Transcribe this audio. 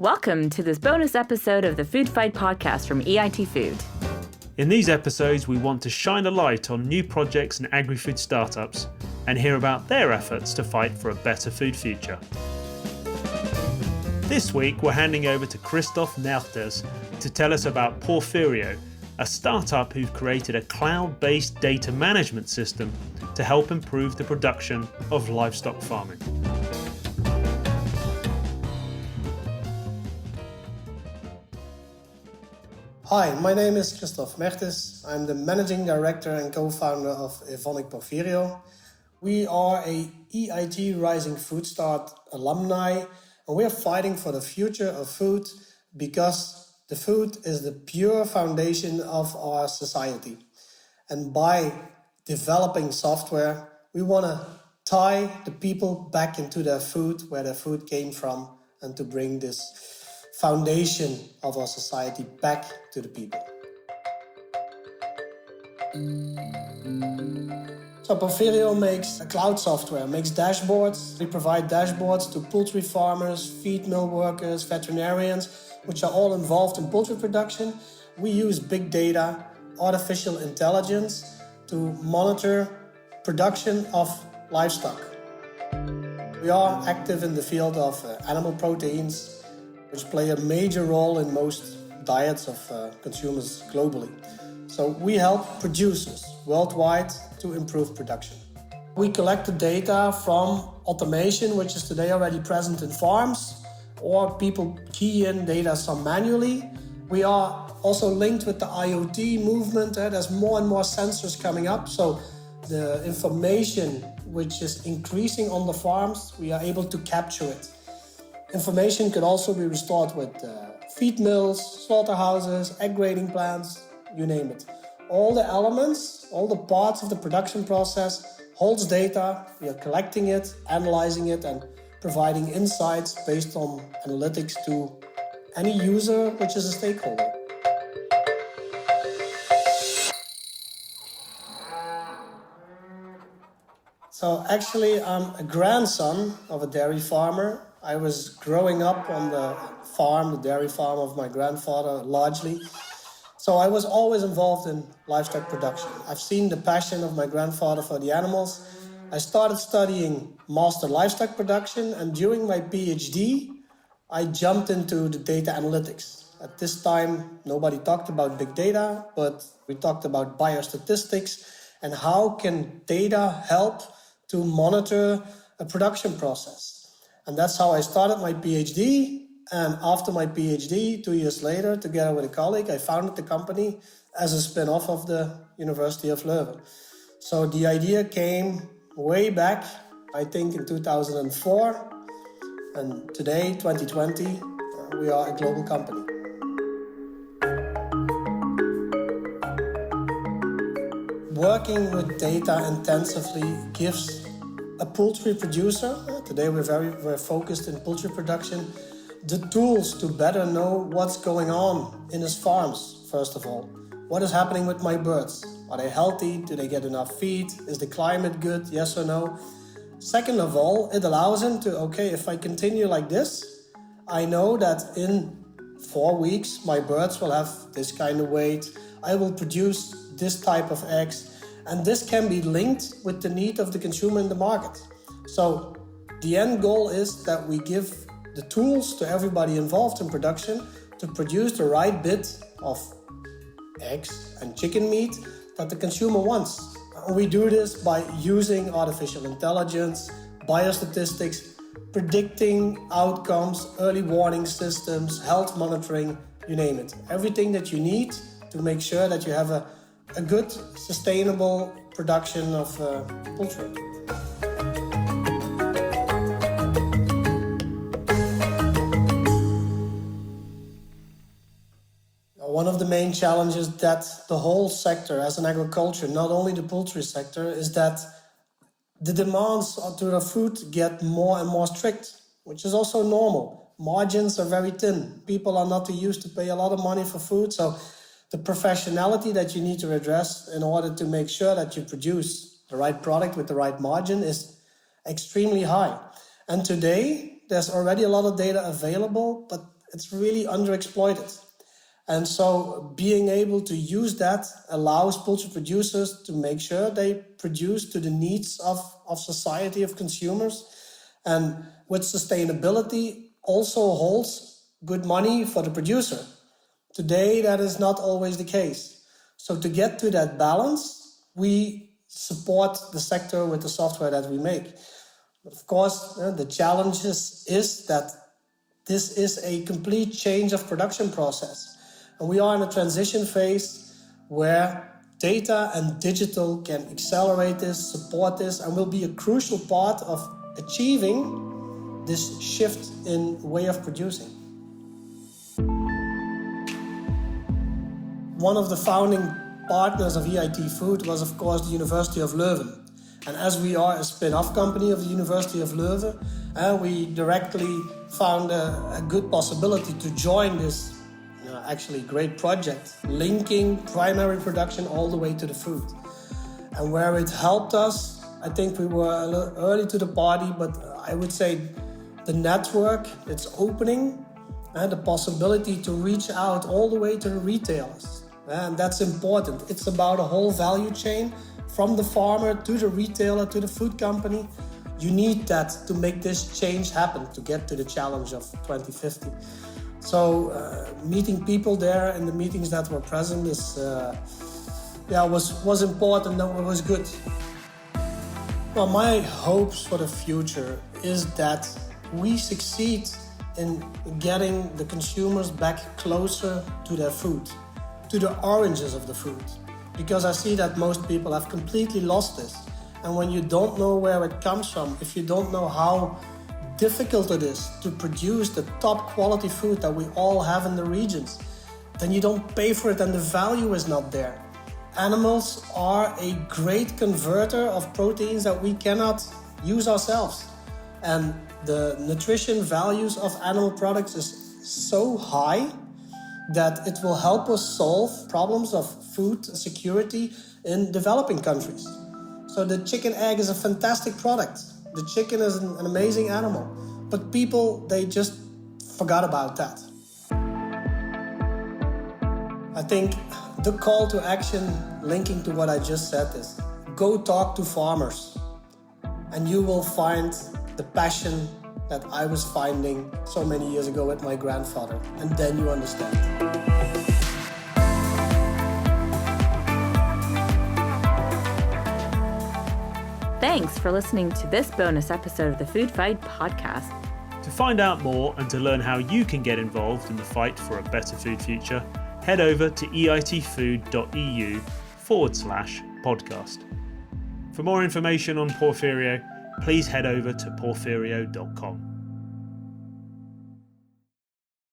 Welcome to this bonus episode of the Food Fight podcast from EIT Food. In these episodes, we want to shine a light on new projects and agri-food startups and hear about their efforts to fight for a better food future. This week, we're handing over to Christoph Mertes to tell us about Porphyrio, a startup who've created a cloud-based data management system to help improve the production of livestock farming. Hi, my name is Christoph Mertes. I'm the managing director and co-founder of Evonik Porphyrio. We are a EIT Rising Food Start alumni, and we are fighting for the future of food because the food is the pure foundation of our society. And by developing software, we want to tie the people back into their food, where their food came from, and to bring this foundation of our society back to the people. So Porphyrio makes cloud software, makes dashboards. We provide dashboards to poultry farmers, feed mill workers, veterinarians, which are all involved in poultry production. We use big data, artificial intelligence to monitor production of livestock. We are active in the field of animal proteins, which play a major role in most diets of consumers globally. So we help producers worldwide to improve production. We collect the data from automation, which is today already present in farms, or people key in data some manually. We are also linked with the IoT movement. There's more and more sensors coming up, so the information which is increasing on the farms, we are able to capture it. Information can also be restored with feed mills, slaughterhouses, egg grading plants, you name it. All the elements, all the parts of the production process holds data. We are collecting it, analyzing it, and providing insights based on analytics to any user which is a stakeholder. So actually, I'm a grandson of a dairy farmer. I was growing up on the farm, the dairy farm of my grandfather largely. So I was always involved in livestock production. I've seen the passion of my grandfather for the animals. I started studying master livestock production, and during my PhD, I jumped into the data analytics. At this time, nobody talked about big data, but we talked about biostatistics and how can data help to monitor a production process. And that's how I started my PhD. And after my PhD, 2 years later, together with a colleague, I founded the company as a spin-off of the University of Leuven. So the idea came way back, I think in 2004. And today, 2020, we are a global company. Working with data intensively gives a poultry producer, today we're focused in poultry production, the tools to better know what's going on in his farms, first of all. What is happening with my birds? Are they healthy? Do they get enough feed? Is the climate good? Yes or no? Second of all, it allows him to, okay, if I continue like this, I know that in 4 weeks, my birds will have this kind of weight. I will produce this type of eggs. And this can be linked with the need of the consumer in the market. So the end goal is that we give the tools to everybody involved in production to produce the right bit of eggs and chicken meat that the consumer wants. And we do this by using artificial intelligence, biostatistics, predicting outcomes, early warning systems, health monitoring, you name it. Everything that you need to make sure that you have a good, sustainable production of poultry. One of the main challenges that the whole sector as an agriculture, not only the poultry sector, is that the demands to the food get more and more strict, which is also normal. Margins are very thin. People are not used to pay a lot of money for food, so the professionality that you need to address in order to make sure that you produce the right product with the right margin is extremely high. And today, there's already a lot of data available, but it's really underexploited. And so being able to use that allows poultry producers to make sure they produce to the needs of society, of consumers. And with sustainability also holds good money for the producer. Today, that is not always the case. So to get to that balance, we support the sector with the software that we make. Of course, the challenge is that this is a complete change of production process. And we are in a transition phase where data and digital can accelerate this, support this, and will be a crucial part of achieving this shift in way of producing. One of the founding partners of EIT Food was, of course, the University of Leuven. And as we are a spin-off company of the University of Leuven, we directly found a good possibility to join this actually great project, linking primary production all the way to the food. And where it helped us, I think we were a little early to the party, but I would say the network, it's opening, and the possibility to reach out all the way to the retailers. And that's important. It's about a whole value chain from the farmer to the retailer to the food company. You need that to make this change happen, to get to the challenge of 2050. So meeting people there and the meetings that were present was important. That was good. Well, my hopes for the future is that we succeed in getting the consumers back closer to their food, to the origins of the food. Because I see that most people have completely lost this. And when you don't know where it comes from, if you don't know how difficult it is to produce the top quality food that we all have in the regions, then you don't pay for it and the value is not there. Animals are a great converter of proteins that we cannot use ourselves. And the nutrition values of animal products is so high that it will help us solve problems of food security in developing countries. So the chicken egg is a fantastic product. The chicken is an amazing animal. But people, they just forgot about that. I think the call to action linking to what I just said is go talk to farmers and you will find the passion that I was finding so many years ago with my grandfather, and then you understand. Thanks for listening to this bonus episode of the Food Fight podcast. To find out more and to learn how you can get involved in the fight for a better food future, head over to eitfood.eu/podcast. For more information on Porphyrio, please head over to porphyrio.com.